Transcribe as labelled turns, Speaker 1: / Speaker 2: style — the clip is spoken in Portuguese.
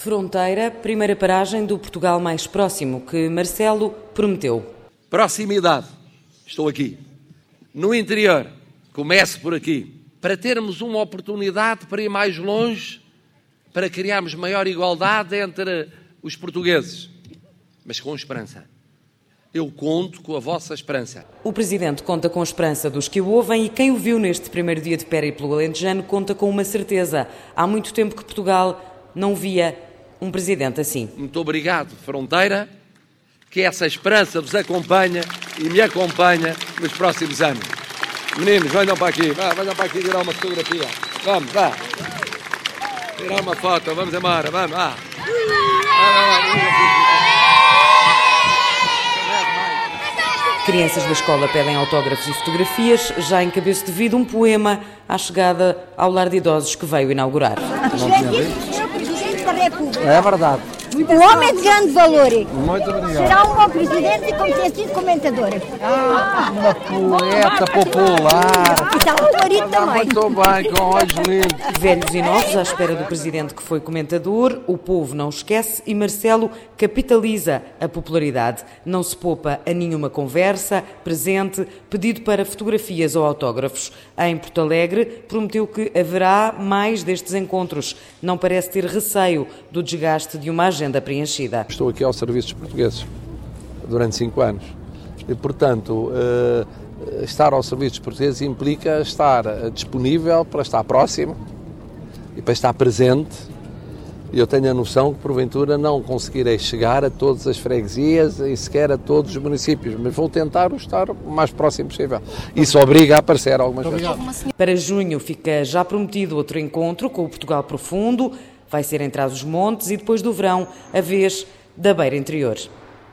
Speaker 1: Fronteira, primeira paragem do Portugal mais próximo, que Marcelo prometeu.
Speaker 2: Proximidade. Estou aqui. No interior, começo por aqui. Para termos uma oportunidade para ir mais longe, para criarmos maior igualdade entre os portugueses, mas com esperança. Eu conto com a vossa esperança.
Speaker 1: O Presidente conta com a esperança dos que o ouvem e quem o viu neste primeiro dia de périplo alentejano conta com uma certeza. Há muito tempo que Portugal não via um Presidente assim.
Speaker 2: Muito obrigado, Fronteira, que essa esperança vos acompanha e me acompanha nos próximos anos. Meninos, venham para aqui, venham para aqui tirar uma fotografia. Vamos, vá. Tirar uma foto, vamos embora, vamos, vá.
Speaker 1: Crianças da escola pedem autógrafos e fotografias, já em Cabeço de Vida um poema à chegada ao lar de idosos que veio inaugurar.
Speaker 3: Senhor Presidente da República.
Speaker 4: É verdade.
Speaker 3: O homem é de grande valor.
Speaker 4: Muito obrigado.
Speaker 3: Será um bom presidente como ter sido comentadora.
Speaker 4: Uma poeta popular.
Speaker 3: E está um marido também.
Speaker 4: Muito bem, com olhos lindos.
Speaker 1: Velhos e novos à espera do Presidente que foi comentador, o povo não esquece e Marcelo capitaliza a popularidade. Não se poupa a nenhuma conversa, presente, pedido para fotografias ou autógrafos. Em Porto Alegre, prometeu que haverá mais destes encontros. Não parece ter receio do desgaste de uma agenda preenchida.
Speaker 4: Estou aqui ao serviço dos portugueses durante 5 anos e, portanto, estar ao serviço dos portugueses implica estar disponível para estar próximo e para estar presente. E eu tenho a noção que, porventura, não conseguirei chegar a todas as freguesias e sequer a todos os municípios, mas vou tentar estar o mais próximo possível. Isso obriga a aparecer algumas vezes.
Speaker 1: Para junho fica já prometido outro encontro com o Portugal Profundo. Vai ser em Trás-os-Montes e depois do verão a vez da Beira Interior.